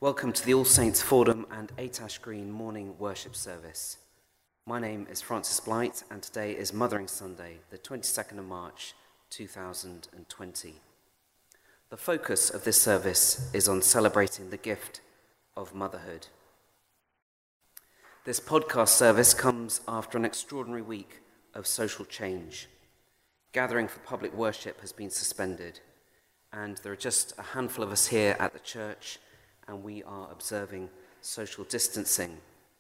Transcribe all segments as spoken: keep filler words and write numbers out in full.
Welcome to the All Saints Fordham and Eight Ash Green morning worship service. My name is Francis Blight and today is Mothering Sunday, the twenty-second of March two thousand twenty. The focus of this service is on celebrating the gift of motherhood. This podcast service comes after an extraordinary week of social change. Gathering for public worship has been suspended, and there are just a handful of us here at the church, and we are observing social distancing.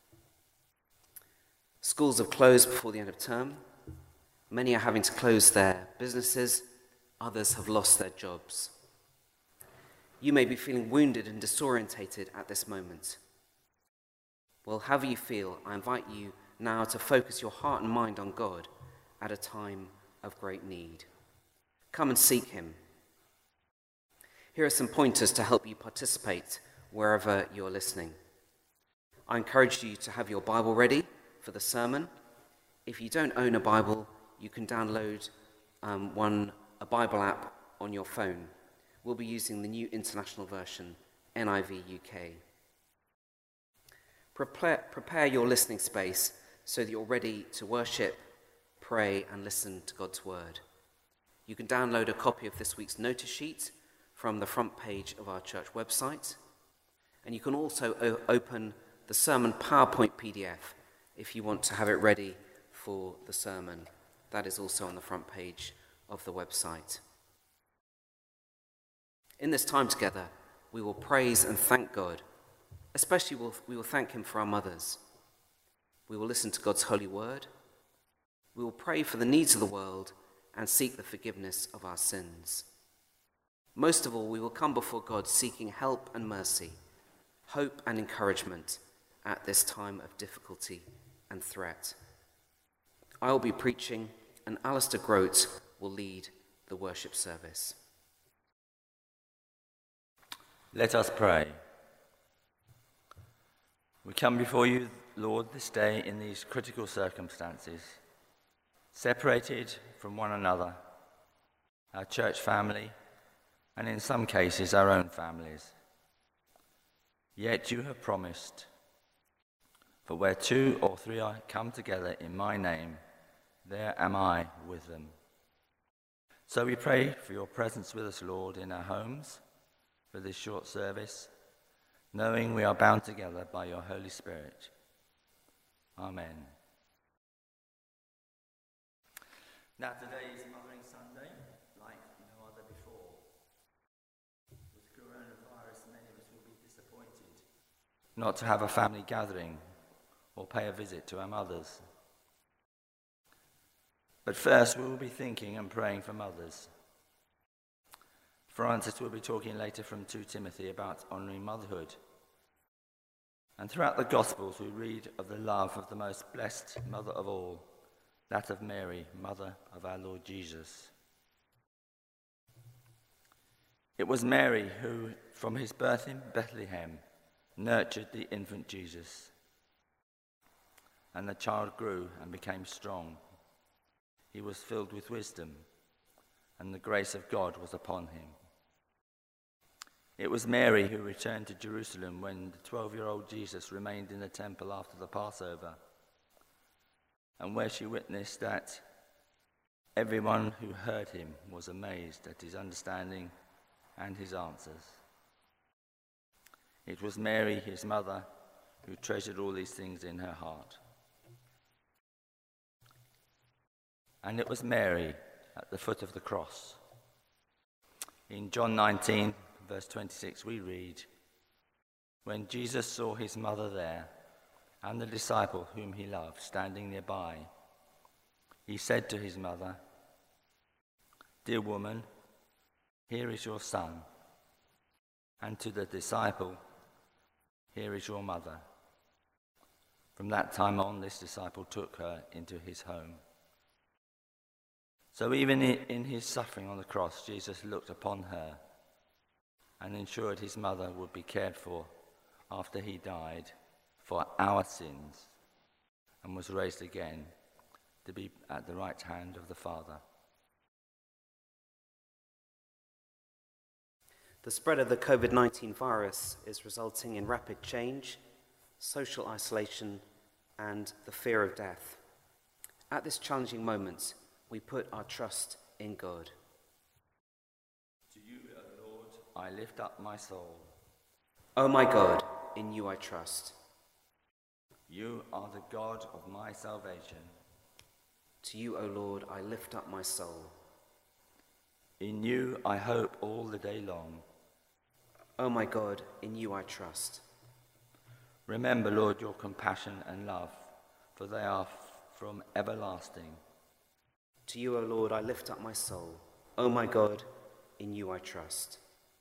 Schools have closed before the end of term. Many are having to close their businesses. Others have lost their jobs. You may be feeling wounded and disorientated at this moment. Well, however you feel, I invite you now to focus your heart and mind on God at a time of great need. Come and seek him. Here are some pointers to help you participate wherever you're listening. I encourage you to have your Bible ready for the sermon. If you don't own a Bible, you can download um, one, a Bible app on your phone. We'll be using the New International Version, N I V U K. Prepare, prepare your listening space so that you're ready to worship, pray, and listen to God's word. You can download a copy of this week's notice sheet from the front page of our church website. And you can also o- open the sermon PowerPoint P D F if you want to have it ready for the sermon. That is also on the front page of the website. In this time together, we will praise and thank God. Especially we'll, we will thank him for our mothers. We will listen to God's holy word. We will pray for the needs of the world and seek the forgiveness of our sins. Most of all, we will come before God seeking help and mercy, hope and encouragement at this time of difficulty and threat. I will be preaching, and Alistair Grote will lead the worship service. Let us pray. We come before you, Lord, this day in these critical circumstances, separated from one another, our church family, and in some cases our own families. Yet you have promised, for where two or three are come together in my name, there am I with them. So we pray for your presence with us, Lord, in our homes for this short service, knowing we are bound together by your Holy Spirit. Amen. Now today is Mothering Sunday, like no other before. With coronavirus, many of us will be disappointed not to have a family gathering or pay a visit to our mothers. But first we will be thinking and praying for mothers. Francis will be talking later from Second Timothy about honouring motherhood. And throughout the Gospels we read of the love of the most blessed mother of all, that of Mary, mother of our Lord Jesus. It was Mary who, from his birth in Bethlehem, nurtured the infant Jesus. And the child grew and became strong. He was filled with wisdom, and the grace of God was upon him. It was Mary who returned to Jerusalem when the twelve-year-old Jesus remained in the temple after the Passover, and where she witnessed that everyone who heard him was amazed at his understanding and his answers. It was Mary, his mother, who treasured all these things in her heart. And it was Mary at the foot of the cross. In John nineteen, verse twenty-six, we read, "When Jesus saw his mother there, and the disciple whom he loved standing nearby, he said to his mother, 'Dear woman, here is your son,' and to the disciple, 'Here is your mother.' From that time on, this disciple took her into his home." So even in his suffering on the cross, Jesus looked upon her and ensured his mother would be cared for after he died for our sins and was raised again to be at the right hand of the Father. The spread of the covid nineteen virus is resulting in rapid change, social isolation, and the fear of death. At this challenging moment, we put our trust in God. To you, O Lord, I lift up my soul. O my God, in you I trust. You are the God of my salvation. To you, O Lord, I lift up my soul. In you I hope all the day long. O my God, in you I trust. Remember, Lord, your compassion and love, for they are from everlasting. To you, O Lord, I lift up my soul. O my God, in you I trust.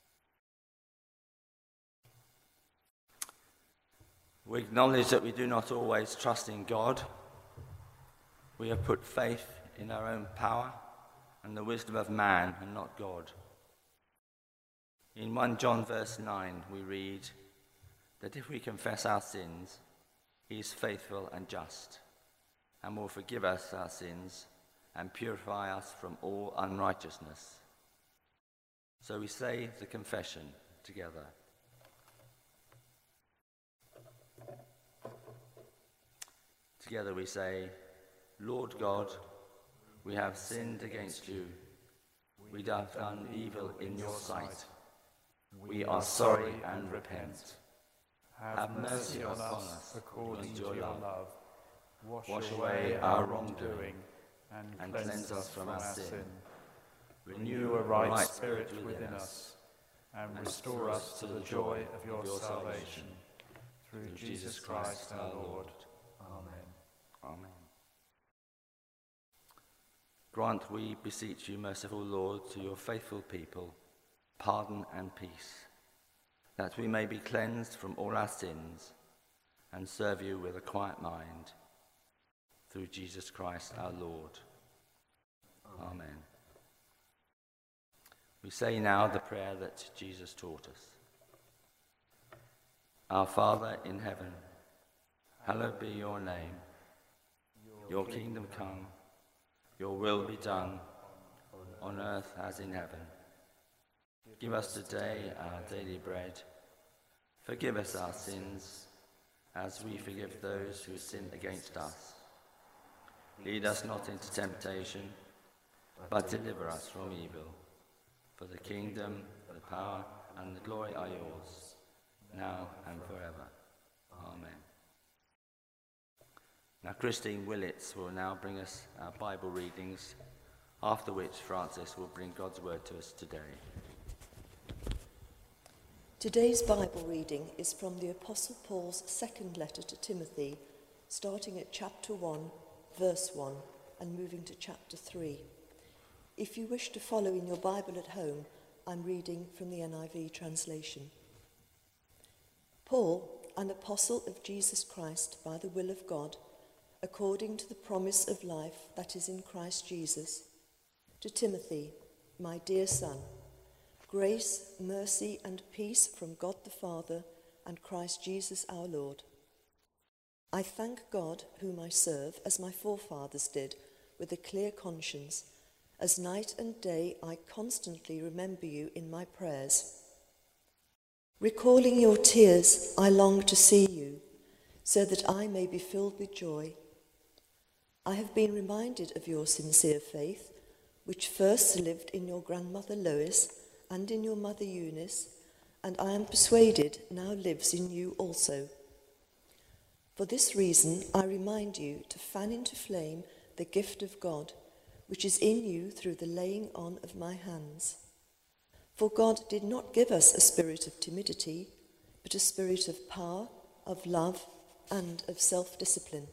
We acknowledge that we do not always trust in God. We have put faith in our own power and the wisdom of man and not God. In First John verse nine we read that if we confess our sins, he is faithful and just and will forgive us our sins and purify us from all unrighteousness. So we say the confession together. Together we say, Lord God, we have sinned against you. We have done evil in your sight. We are sorry and repent. Have mercy upon us according to your love. Wash away our wrongdoing and cleanse us from our sin. Renew a right spirit within us and restore us to the joy of your salvation. Through Jesus Christ our Lord. Amen. Amen. Grant, we beseech you, merciful Lord, to your faithful people, pardon and peace, that we may be cleansed from all our sins and serve you with a quiet mind. Through Jesus Christ our Lord. Amen. Amen. We say now the prayer that Jesus taught us. Our Father in heaven, hallowed be your name. Your kingdom come, your will be done, on earth as in heaven. Give us today our daily bread. Forgive us our sins, as we forgive those who sin against us. Lead us not into temptation, but deliver us from evil. For the kingdom, the power, and the glory are yours, now and forever. Amen. Now Christine Willits will now bring us our Bible readings, after which Francis will bring God's word to us today. Today's Bible reading is from the Apostle Paul's second letter to Timothy, starting at chapter one, verse one, and moving to chapter three. If you wish to follow in your Bible at home, I'm reading from the N I V translation. Paul, an apostle of Jesus Christ by the will of God, according to the promise of life that is in Christ Jesus, to Timothy, my dear son, grace, mercy, and peace from God the Father and Christ Jesus our Lord. I thank God, whom I serve, as my forefathers did, with a clear conscience, as night and day I constantly remember you in my prayers. Recalling your tears, I long to see you, so that I may be filled with joy. I have been reminded of your sincere faith, which first lived in your grandmother Lois and in your mother Eunice, and I am persuaded now lives in you also. For this reason, I remind you to fan into flame the gift of God, which is in you through the laying on of my hands. For God did not give us a spirit of timidity, but a spirit of power, of love, and of self-discipline.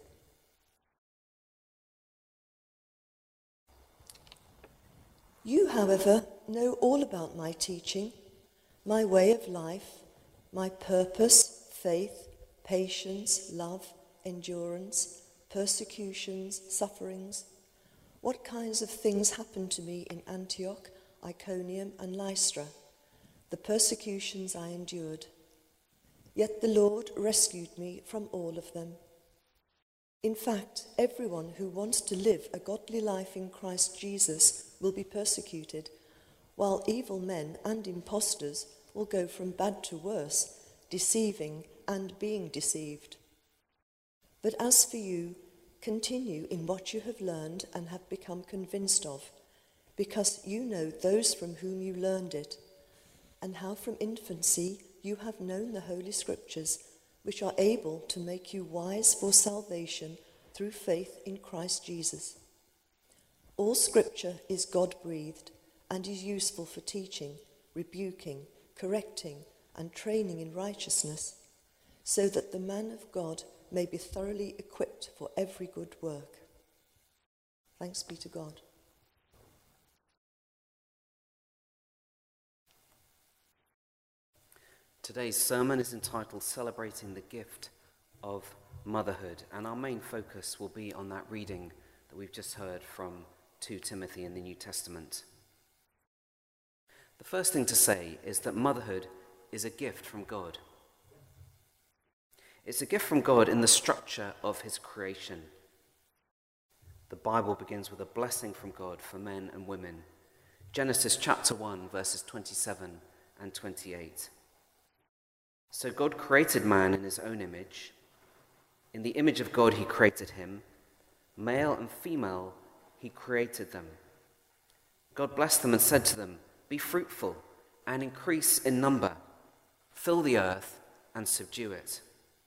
You, however, know all about my teaching, my way of life, my purpose, faith, patience, love, endurance, persecutions, sufferings, what kinds of things happened to me in Antioch, Iconium, and Lystra, the persecutions I endured. Yet the Lord rescued me from all of them. In fact, everyone who wants to live a godly life in Christ Jesus will be persecuted, while evil men and impostors will go from bad to worse, deceiving and being deceived. But as for you, continue in what you have learned and have become convinced of, because you know those from whom you learned it, and how from infancy you have known the Holy Scriptures, which are able to make you wise for salvation through faith in Christ Jesus. All Scripture is God-breathed and is useful for teaching, rebuking, correcting, and training in righteousness, so that the man of God may be thoroughly equipped for every good work. Thanks be to God. Today's sermon is entitled Celebrating the Gift of Motherhood, and our main focus will be on that reading that we've just heard from Second Timothy in the New Testament. The first thing to say is that motherhood is a gift from God. It's a gift from God in the structure of his creation. The Bible begins with a blessing from God for men and women. Genesis chapter one, verses twenty-seven and twenty-eight. So God created man in his own image. In the image of God he created him. Male and female he created them. God blessed them and said to them, "Be fruitful and increase in number. Fill the earth and subdue it."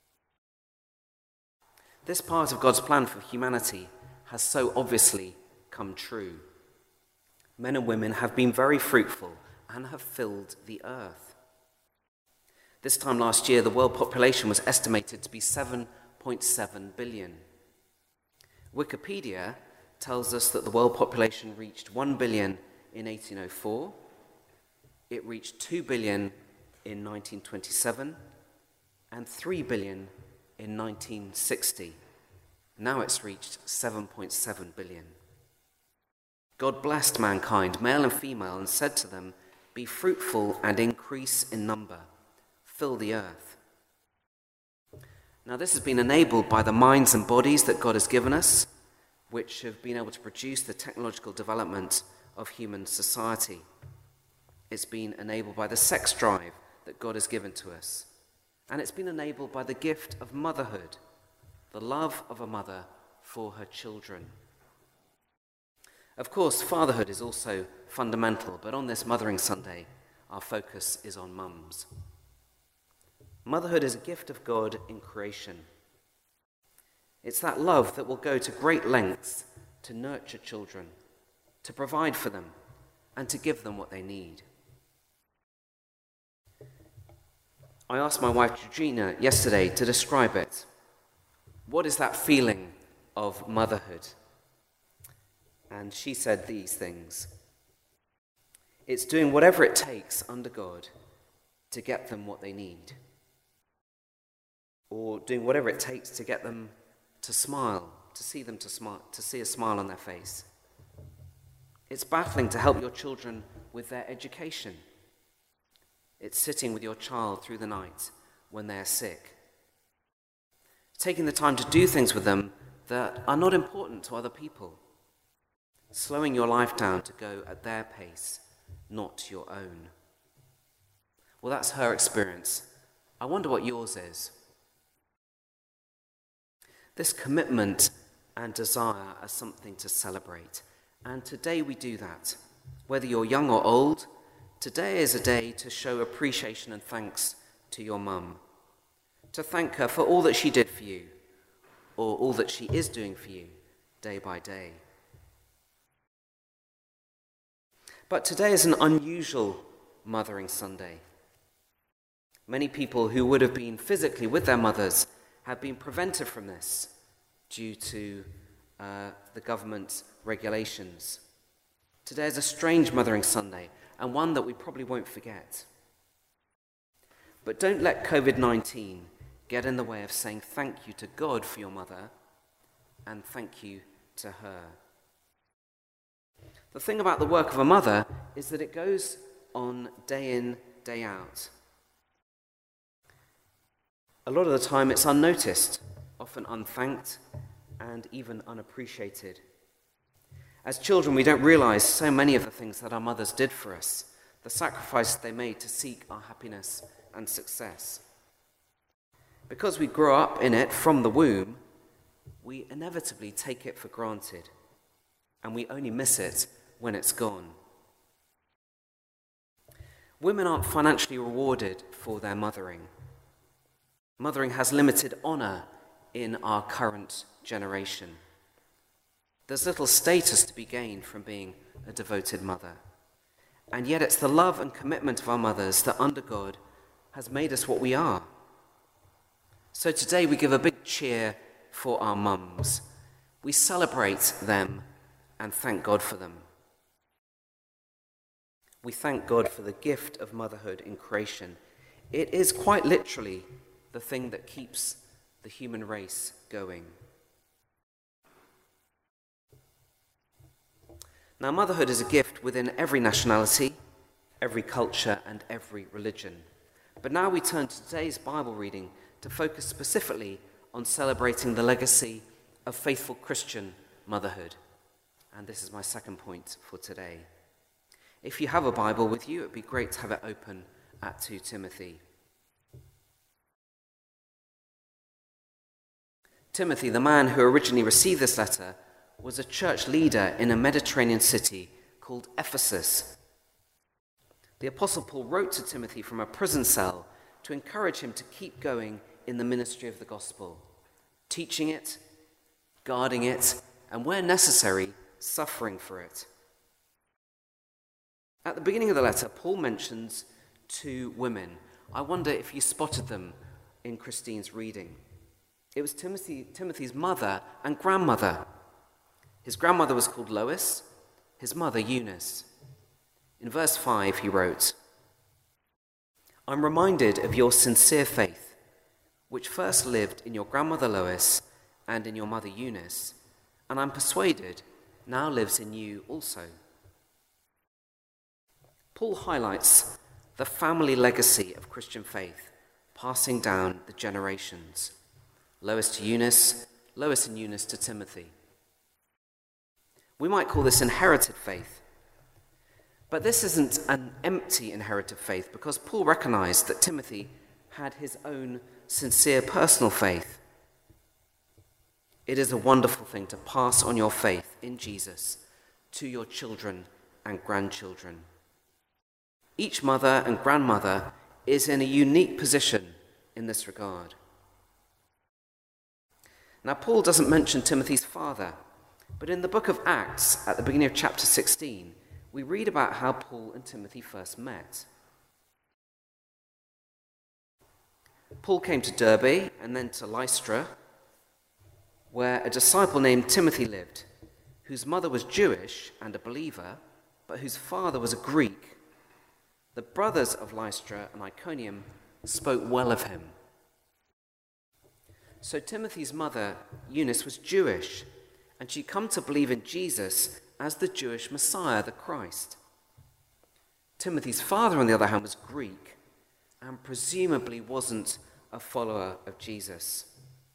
This part of God's plan for humanity has so obviously come true. Men and women have been very fruitful and have filled the earth. This time last year, the world population was estimated to be seven point seven billion. Wikipedia tells us that the world population reached one billion in eighteen oh four, it reached two billion in nineteen twenty-seven, and three billion in nineteen sixty. Now it's reached seven point seven billion. God blessed mankind, male and female, and said to them, "Be fruitful and increase in number. Fill the earth." Now this has been enabled by the minds and bodies that God has given us, which have been able to produce the technological development of human society. It's been enabled by the sex drive that God has given to us. And it's been enabled by the gift of motherhood, the love of a mother for her children. Of course, fatherhood is also fundamental, but on this Mothering Sunday, our focus is on mums. Motherhood is a gift of God in creation. It's that love that will go to great lengths to nurture children, to provide for them, and to give them what they need. I asked my wife Georgina yesterday to describe it. What is that feeling of motherhood? And she said these things. It's doing whatever it takes under God to get them what they need. Or doing whatever it takes to get them to smile, to see them to smile, to see a smile on their face. It's battling to help your children with their education. It's sitting with your child through the night when they're sick. Taking the time to do things with them that are not important to other people. Slowing your life down to go at their pace, not your own. Well, that's her experience. I wonder what yours is. This commitment and desire are something to celebrate. And today we do that. Whether you're young or old, today is a day to show appreciation and thanks to your mum. To thank her for all that she did for you, or all that she is doing for you day by day. But today is an unusual Mothering Sunday. Many people who would have been physically with their mothers have been prevented from this due to uh, the government's regulations. Today is a strange Mothering Sunday, and one that we probably won't forget. But don't let covid nineteen get in the way of saying thank you to God for your mother and thank you to her. The thing about the work of a mother is that it goes on day in, day out. A lot of the time it's unnoticed, often unthanked, and even unappreciated. As children, we don't realize so many of the things that our mothers did for us, the sacrifices they made to seek our happiness and success. Because we grow up in it from the womb, we inevitably take it for granted, and we only miss it when it's gone. Women aren't financially rewarded for their mothering. Mothering has limited honour in our current generation. There's little status to be gained from being a devoted mother. And yet it's the love and commitment of our mothers that under God has made us what we are. So today we give a big cheer for our mums. We celebrate them and thank God for them. We thank God for the gift of motherhood in creation. It is quite literally the thing that keeps the human race going. Now, motherhood is a gift within every nationality, every culture, and every religion. But now we turn to today's Bible reading to focus specifically on celebrating the legacy of faithful Christian motherhood. And this is my second point for today. If you have a Bible with you, it would be great to have it open at Second Timothy. Timothy, the man who originally received this letter, was a church leader in a Mediterranean city called Ephesus. The Apostle Paul wrote to Timothy from a prison cell to encourage him to keep going in the ministry of the gospel, teaching it, guarding it, and where necessary, suffering for it. At the beginning of the letter, Paul mentions two women. I wonder if you spotted them in Christine's reading. It was Timothy, Timothy's mother and grandmother. His grandmother was called Lois, his mother Eunice. In verse five he wrote, "I'm reminded of your sincere faith, which first lived in your grandmother Lois and in your mother Eunice, and I'm persuaded now lives in you also." Paul highlights the family legacy of Christian faith, passing down the generations. Lois to Eunice, Lois and Eunice to Timothy. We might call this inherited faith. But this isn't an empty inherited faith, because Paul recognized that Timothy had his own sincere personal faith. It is a wonderful thing to pass on your faith in Jesus to your children and grandchildren. Each mother and grandmother is in a unique position in this regard. Now, Paul doesn't mention Timothy's father, but in the book of Acts, at the beginning of chapter sixteen, we read about how Paul and Timothy first met. Paul came to Derbe and then to Lystra, where a disciple named Timothy lived, whose mother was Jewish and a believer, but whose father was a Greek. The brothers of Lystra and Iconium spoke well of him. So Timothy's mother, Eunice, was Jewish, and she'd come to believe in Jesus as the Jewish Messiah, the Christ. Timothy's father, on the other hand, was Greek and presumably wasn't a follower of Jesus.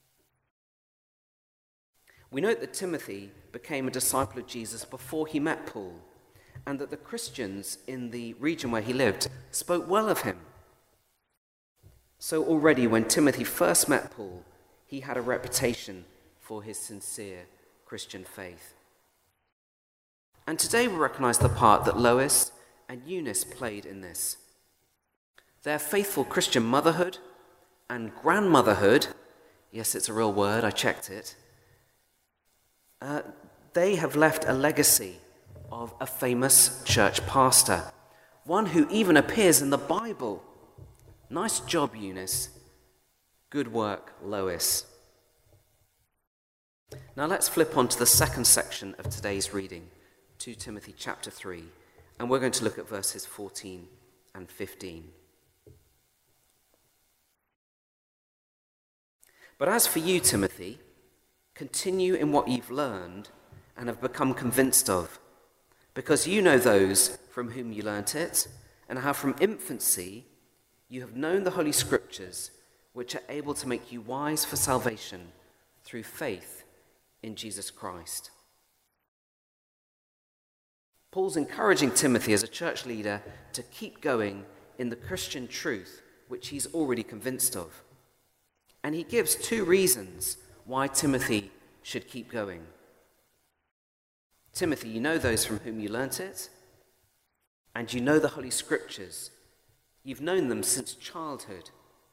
We note that Timothy became a disciple of Jesus before he met Paul, and that the Christians in the region where he lived spoke well of him. So already when Timothy first met Paul, he had a reputation for his sincere Christian faith. And today we recognize the part that Lois and Eunice played in this. Their faithful Christian motherhood and grandmotherhood, yes, it's a real word, I checked it, uh, they have left a legacy of a famous church pastor, one who even appears in the Bible. Nice job, Eunice. Good work, Lois. Now let's flip on to the second section of today's reading, Second Timothy chapter three, and we're going to look at verses fourteen and fifteen. "But as for you, Timothy, continue in what you've learned and have become convinced of, because you know those from whom you learnt it, and how from infancy you have known the Holy Scriptures, which are able to make you wise for salvation through faith in Jesus Christ. Paul's encouraging Timothy as a church leader to keep going in the Christian truth which he's already convinced of. And he gives two reasons why Timothy should keep going. Timothy, you know those from whom you learnt it, and you know the Holy Scriptures. You've known them since childhood.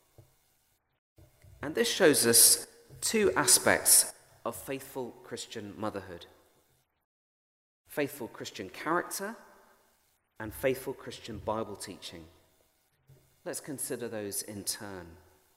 And this shows us two aspects of faithful Christian motherhood: faithful Christian character and faithful Christian Bible teaching. Let's consider those in turn.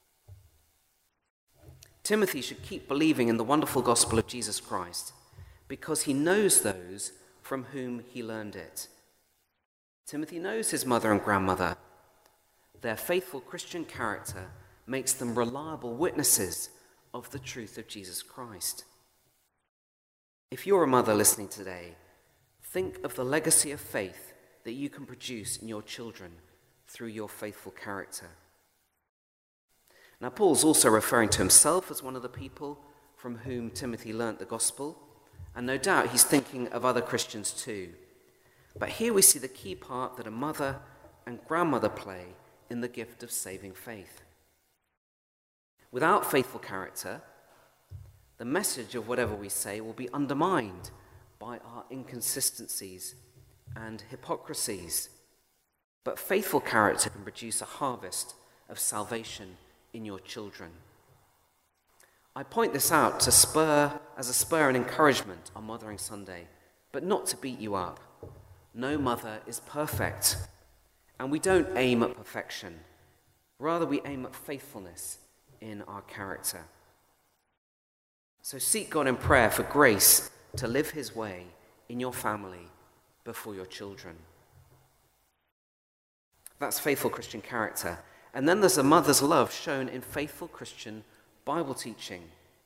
Timothy should keep believing in the wonderful gospel of Jesus Christ because he knows those from whom he learned it. Timothy knows his mother and grandmother. Their faithful Christian character makes them reliable witnesses of the truth of Jesus Christ. If you're a mother listening today, think of the legacy of faith that you can produce in your children through your faithful character. Now, Paul's also referring to himself as one of the people from whom Timothy learnt the gospel, and no doubt he's thinking of other Christians too. But here we see the key part that a mother and grandmother play in the gift of saving faith. Without faithful character, the message of whatever we say will be undermined by our inconsistencies and hypocrisies. But faithful character can produce a harvest of salvation in your children. I point this out to spur, as a spur and encouragement on Mothering Sunday, but not to beat you up. No mother is perfect, and we don't aim at perfection. Rather, we aim at faithfulness in our character. So seek God in prayer for grace to live his way in your family before your children. That's faithful Christian character. And then there's a mother's love shown in faithful Christian Bible teaching.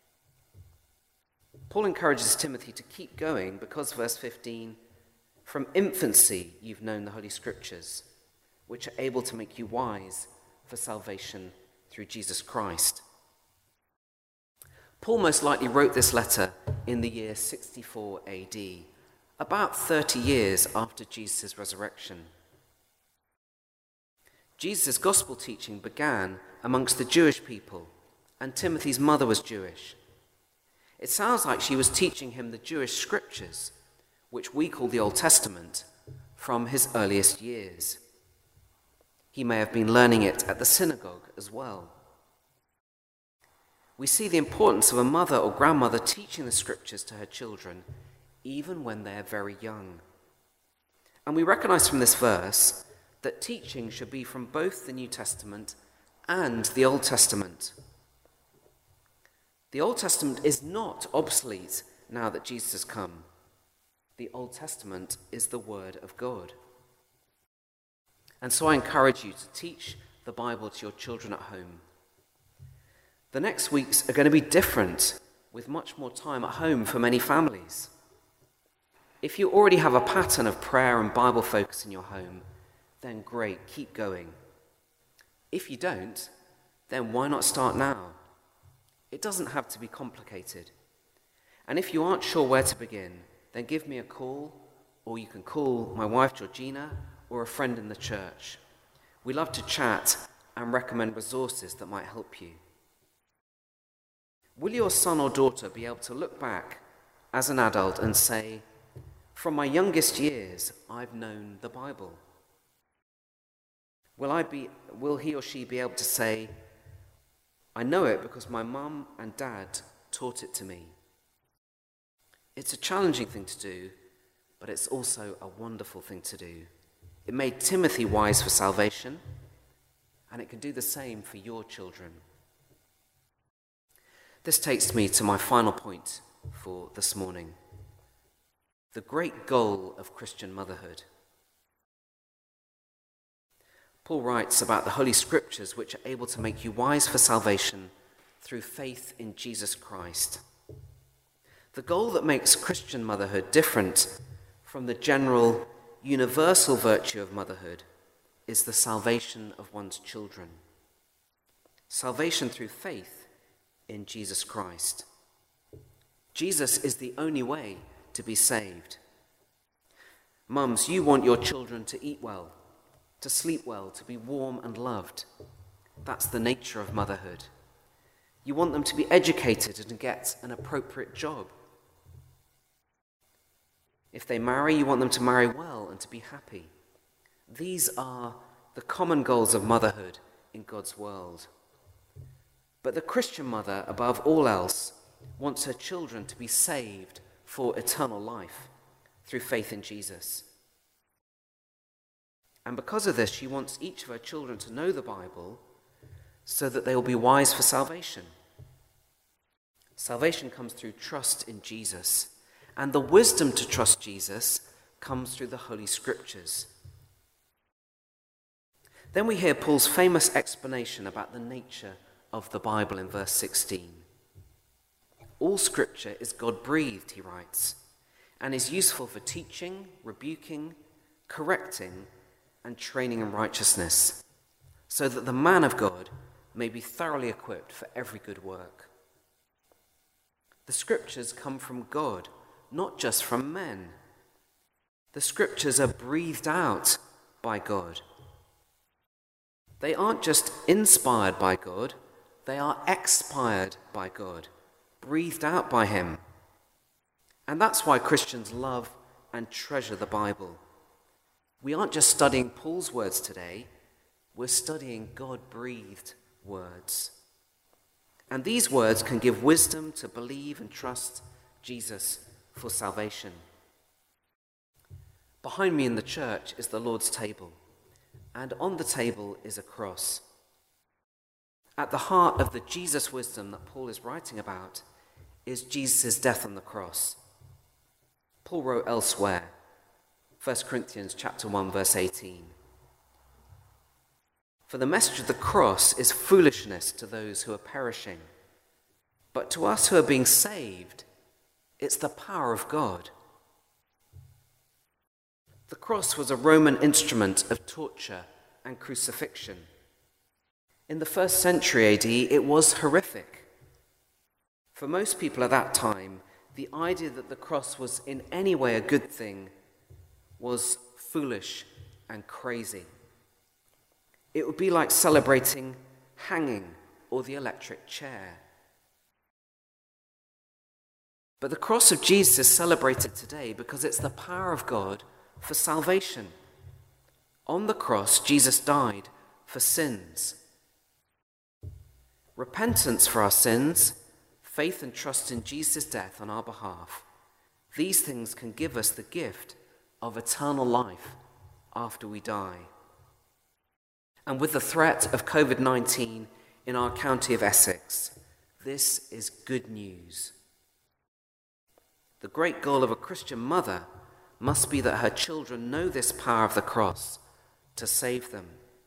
Paul encourages Timothy to keep going because, verse fifteen, from infancy you've known the Holy Scriptures, which are able to make you wise for salvation through Jesus Christ. Paul most likely wrote this letter in the year sixty-four A D, about thirty years after Jesus' resurrection. Jesus' gospel teaching began amongst the Jewish people, and Timothy's mother was Jewish. It sounds like she was teaching him the Jewish scriptures, which we call the Old Testament, from his earliest years. He may have been learning it at the synagogue as well. We see the importance of a mother or grandmother teaching the scriptures to her children, even when they're very young. And we recognize from this verse that teaching should be from both the New Testament and the Old Testament. The Old Testament is not obsolete now that Jesus has come. The Old Testament is the Word of God. And so I encourage you to teach the Bible to your children at home. The next weeks are going to be different, with much more time at home for many families. If you already have a pattern of prayer and Bible focus in your home, then great, keep going. If you don't, then why not start now? It doesn't have to be complicated. And if you aren't sure where to begin, then give me a call, or you can call my wife Georgina or a friend in the church. We love to chat and recommend resources that might help you. Will your son or daughter be able to look back as an adult and say, from my youngest years, I've known the Bible? Will I be, will he or she be able to say, I know it because my mum and dad taught it to me? It's a challenging thing to do, but it's also a wonderful thing to do. It made Timothy wise for salvation, and it can do the same for your children. This takes me to my final point for this morning: the great goal of Christian motherhood. Paul writes about the Holy Scriptures, which are able to make you wise for salvation through faith in Jesus Christ. The goal that makes Christian motherhood different from the general, universal virtue of motherhood is the salvation of one's children. Salvation through faith in Jesus Christ. Jesus is the only way to be saved. Mums, you want your children to eat well, to sleep well, to be warm and loved. That's the nature of motherhood. You want them to be educated and get an appropriate job. If they marry, you want them to marry well and to be happy. These are the common goals of motherhood in God's world. But the Christian mother, above all else, wants her children to be saved for eternal life through faith in Jesus. And because of this, she wants each of her children to know the Bible so that they will be wise for salvation. Salvation comes through trust in Jesus, and the wisdom to trust Jesus comes through the Holy Scriptures. Then we hear Paul's famous explanation about the nature of the Bible in verse sixteen. All Scripture is God-breathed, he writes, and is useful for teaching, rebuking, correcting, and training in righteousness, so that the man of God may be thoroughly equipped for every good work. The Scriptures come from God, not just from men. The Scriptures are breathed out by God. They aren't just inspired by God, they are expired by God, breathed out by him. And that's why Christians love and treasure the Bible. We aren't just studying Paul's words today, we're studying God-breathed words. And these words can give wisdom to believe and trust Jesus for salvation. Behind me in the church is the Lord's table, and on the table is a cross. At the heart of the Jesus wisdom that Paul is writing about is Jesus' death on the cross. Paul wrote elsewhere, First Corinthians chapter one, verse eighteen. For the message of the cross is foolishness to those who are perishing, but to us who are being saved, it's the power of God. The cross was a Roman instrument of torture and crucifixion. In the first century A D, it was horrific. For most people at that time, the idea that the cross was in any way a good thing was foolish and crazy. It would be like celebrating hanging or the electric chair. But the cross of Jesus is celebrated today because it's the power of God for salvation. On the cross, Jesus died for sins. Repentance for our sins, faith and trust in Jesus' death on our behalf, these things can give us the gift of eternal life after we die. And with the threat of covid nineteen in our county of Essex, this is good news. The great goal of a Christian mother must be that her children know this power of the cross to save them.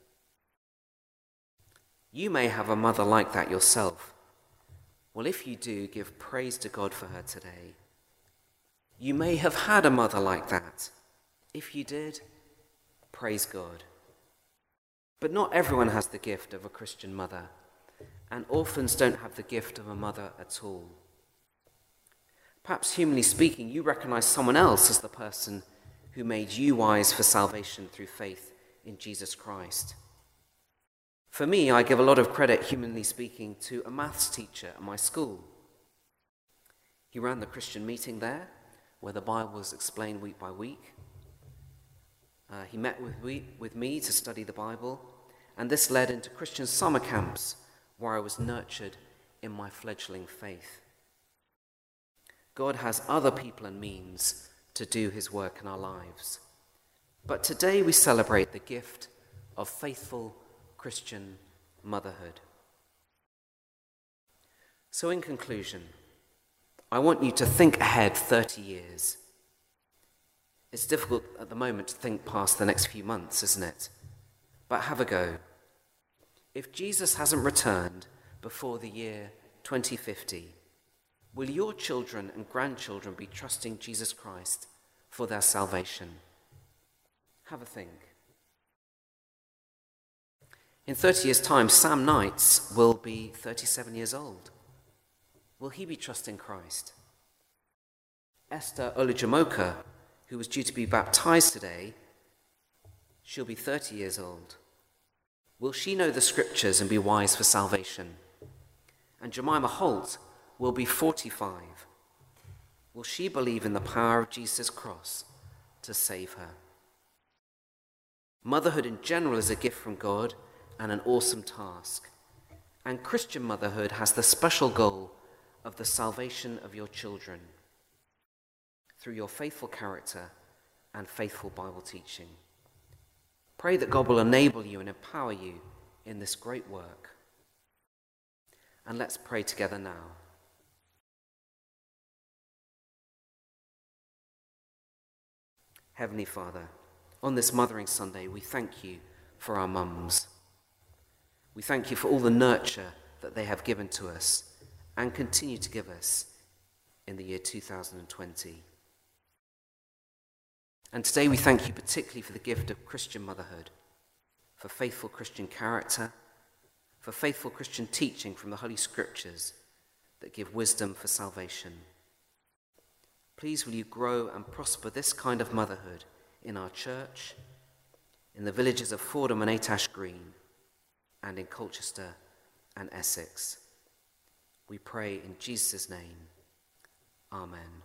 You may have a mother like that yourself. Well, if you do, give praise to God for her today. You may have had a mother like that. If you did, praise God. But not everyone has the gift of a Christian mother, and orphans don't have the gift of a mother at all. Perhaps, humanly speaking, you recognize someone else as the person who made you wise for salvation through faith in Jesus Christ. For me, I give a lot of credit, humanly speaking, to a maths teacher at my school. He ran the Christian meeting there, where the Bible was explained week by week. Uh, he met with, we, with me to study the Bible, and this led into Christian summer camps, where I was nurtured in my fledgling faith. God has other people and means to do his work in our lives. But today we celebrate the gift of faithful Christian motherhood. So in conclusion, I want you to think ahead thirty years. It's difficult at the moment to think past the next few months, isn't it? But have a go. If Jesus hasn't returned before the year twenty fifty, will your children and grandchildren be trusting Jesus Christ for their salvation? Have a think. In thirty years' time, Sam Knights will be thirty-seven years old. Will he be trusting Christ? Esther Olujumoka who was due to be baptized today, she'll be thirty years old. Will she know the scriptures and be wise for salvation? And Jemima Holt will be forty-five. Will she believe in the power of Jesus' cross to save her? Motherhood in general is a gift from God and an awesome task. And Christian motherhood has the special goal of the salvation of your children through your faithful character and faithful Bible teaching. Pray that God will enable you and empower you in this great work. And let's pray together now. Heavenly Father, on this Mothering Sunday, we thank you for our mums. We thank you for all the nurture that they have given to us and continue to give us in the year two thousand twenty. And today we thank you particularly for the gift of Christian motherhood, for faithful Christian character, for faithful Christian teaching from the Holy Scriptures that give wisdom for salvation. Please will you grow and prosper this kind of motherhood in our church, in the villages of Fordham and Eight Ash Green, and in Colchester and Essex. We pray in Jesus' name. Amen.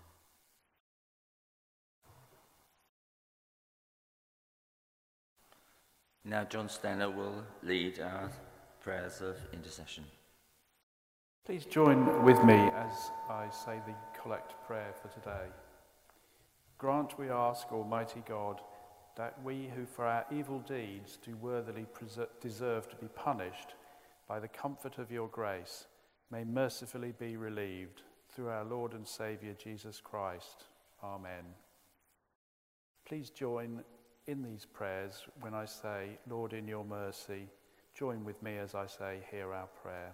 Now John Stanner will lead our prayers of intercession. Please join with me as I say the collect prayer for today. Grant, we ask, Almighty God, that we who for our evil deeds do worthily deserve to be punished by the comfort of your grace may mercifully be relieved through our Lord and Saviour Jesus Christ. Amen. Please join in these prayers when I say, Lord, in your mercy. Join with me as I say, hear our prayer.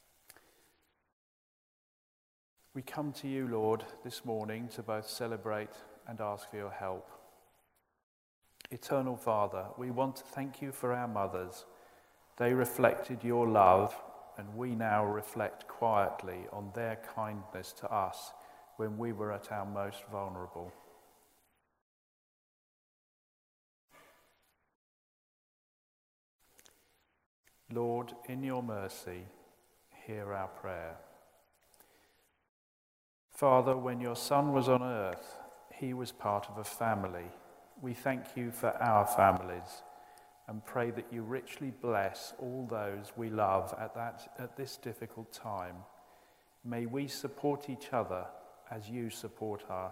We come to you, Lord, this morning to both celebrate and ask for your help. Eternal Father, we want to thank you for our mothers. They reflected your love, and we now reflect quietly on their kindness to us when we were at our most vulnerable. Lord, in your mercy, hear our prayer. Father, when your Son was on earth, he was part of a family. We thank you for our families and pray that you richly bless all those we love at that at this difficult time. May we support each other as you support us.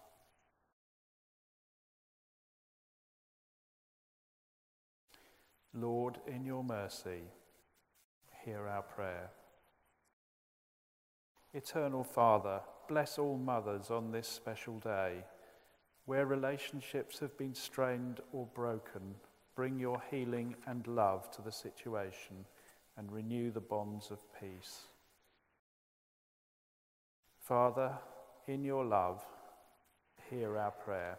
Lord, in your mercy, hear our prayer. Eternal Father, bless all mothers on this special day. Where relationships have been strained or broken, bring your healing and love to the situation and renew the bonds of peace. Father, in your love, hear our prayer.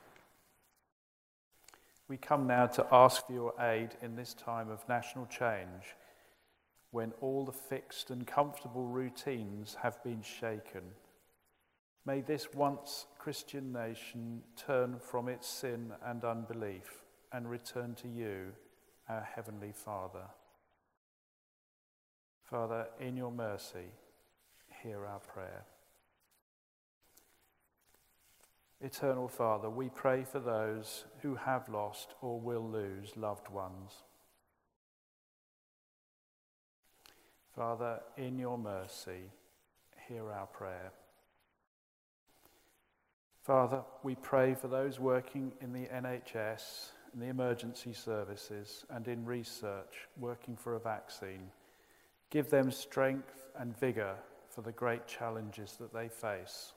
We come now to ask for your aid in this time of national change, when all the fixed and comfortable routines have been shaken. May this once Christian nation turn from its sin and unbelief and return to you, our Heavenly Father. Father, in your mercy, hear our prayer. Eternal Father, we pray for those who have lost or will lose loved ones. Father, in your mercy, hear our prayer. Father, we pray for those working in the N H S, in the emergency services, and in research, working for a vaccine. Give them strength and vigour for the great challenges that they face.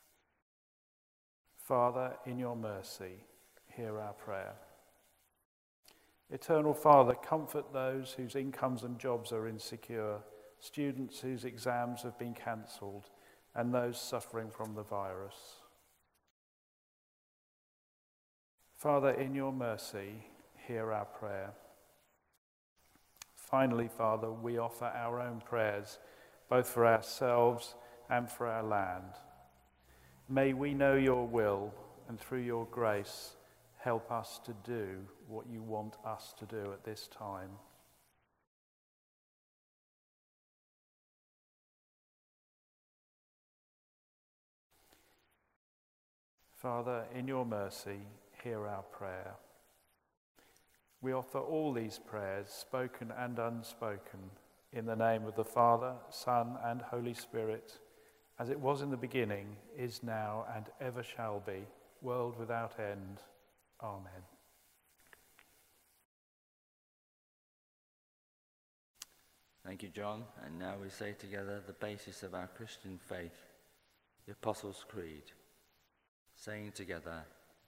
Father, in your mercy, hear our prayer. Eternal Father, comfort those whose incomes and jobs are insecure, students whose exams have been cancelled, and those suffering from the virus. Father, in your mercy, hear our prayer. Finally, Father, we offer our own prayers, both for ourselves and for our land. May we know your will and through your grace, help us to do what you want us to do at this time. Father, in your mercy, hear our prayer. We offer all these prayers, spoken and unspoken, in the name of the Father, Son, and Holy Spirit, as it was in the beginning, is now, and ever shall be, world without end. Amen. Thank you, John. And now we say together the basis of our Christian faith, the Apostles' Creed, saying together,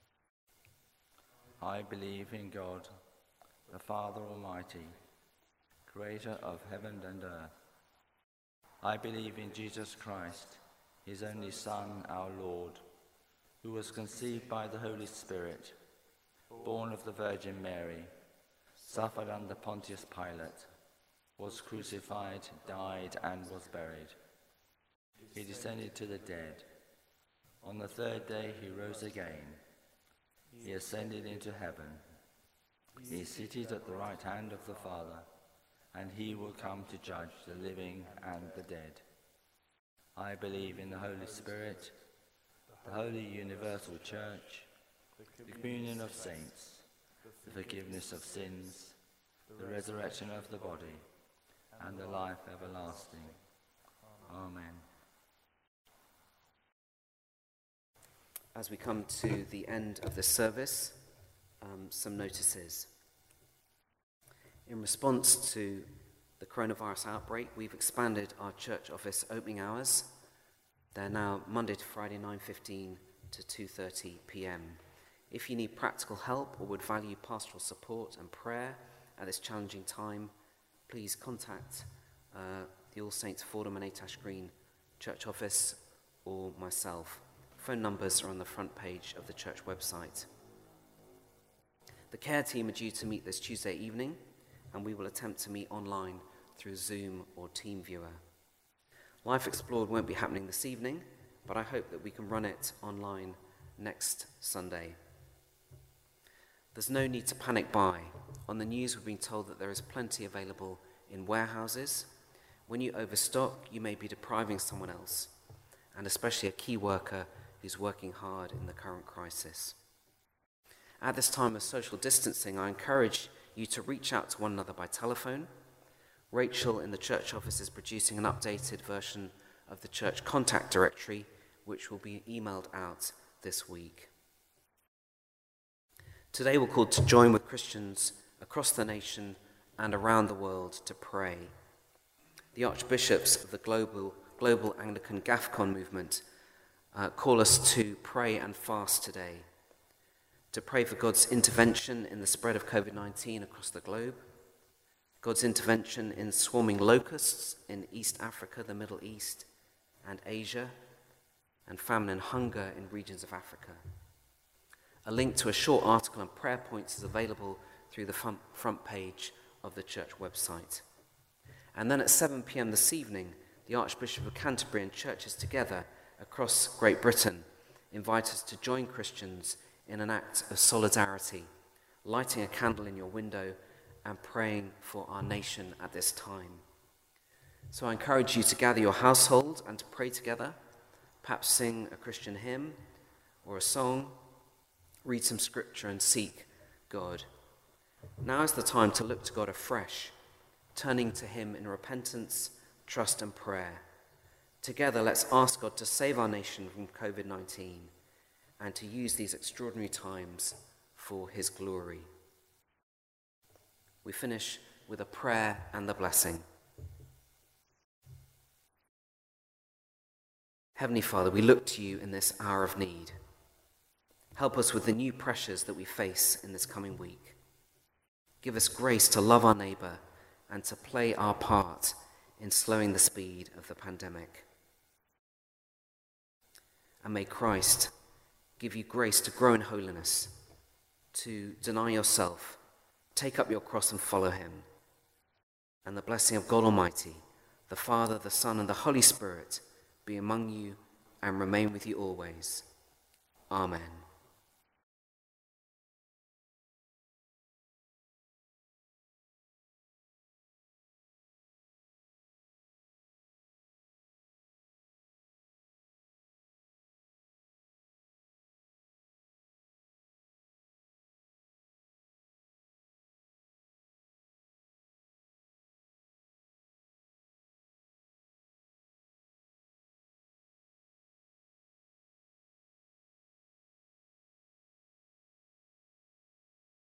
I believe in God, the Father Almighty, creator of heaven and earth. I believe in Jesus Christ, his only Son, our Lord, who was conceived by the Holy Spirit, born of the Virgin Mary, suffered under Pontius Pilate, was crucified, died, and was buried. He descended to the dead. On the third day he rose again. He ascended into heaven. He is seated at the right hand of the Father, and he will come to judge the living and the dead. I believe in the Holy Spirit, the holy universal church, the communion of saints, the forgiveness of sins, the resurrection of the body, and the life everlasting. Amen. As we come to the end of this service, um, some notices. In response to the coronavirus outbreak, we've expanded our church office opening hours. They're now Monday to Friday, nine fifteen to two thirty p.m. If you need practical help or would value pastoral support and prayer at this challenging time, please contact uh, the All Saints Fordham and Atash Green church office or myself. Phone numbers are on the front page of the church website. The care team are due to meet this Tuesday evening, and we will attempt to meet online through Zoom or TeamViewer. Life Explored won't be happening this evening, but I hope that we can run it online next Sunday. There's no need to panic buy. On the news, we've been told that there is plenty available in warehouses. When you overstock, you may be depriving someone else, and especially a key worker who's working hard in the current crisis. At this time of social distancing, I encourage you to reach out to one another by telephone. Rachel in the church office is producing an updated version of the church contact directory, which will be emailed out this week. Today we're called to join with Christians across the nation and around the world to pray. The archbishops of the global, global Anglican GAFCON movement uh, call us to pray and fast today, to pray for God's intervention in the spread of covid nineteen across the globe, God's intervention in swarming locusts in East Africa, the Middle East, and Asia, and famine and hunger in regions of Africa. A link to a short article and prayer points is available through the front, front page of the church website. And then at seven p.m. this evening, the Archbishop of Canterbury and churches together across Great Britain invite us to join Christians in an act of solidarity, lighting a candle in your window and praying for our nation at this time. So I encourage you to gather your household and to pray together, perhaps sing a Christian hymn or a song, read some scripture and seek God. Now is the time to look to God afresh, turning to him in repentance, trust and prayer. Together, let's ask God to save our nation from covid nineteen and to use these extraordinary times for his glory. We finish with a prayer and the blessing. Heavenly Father, we look to you in this hour of need. Help us with the new pressures that we face in this coming week. Give us grace to love our neighbour and to play our part in slowing the speed of the pandemic. And may Christ give you grace to grow in holiness, to deny yourself, take up your cross and follow him. And the blessing of God Almighty, the Father, the Son, and the Holy Spirit be among you and remain with you always. Amen.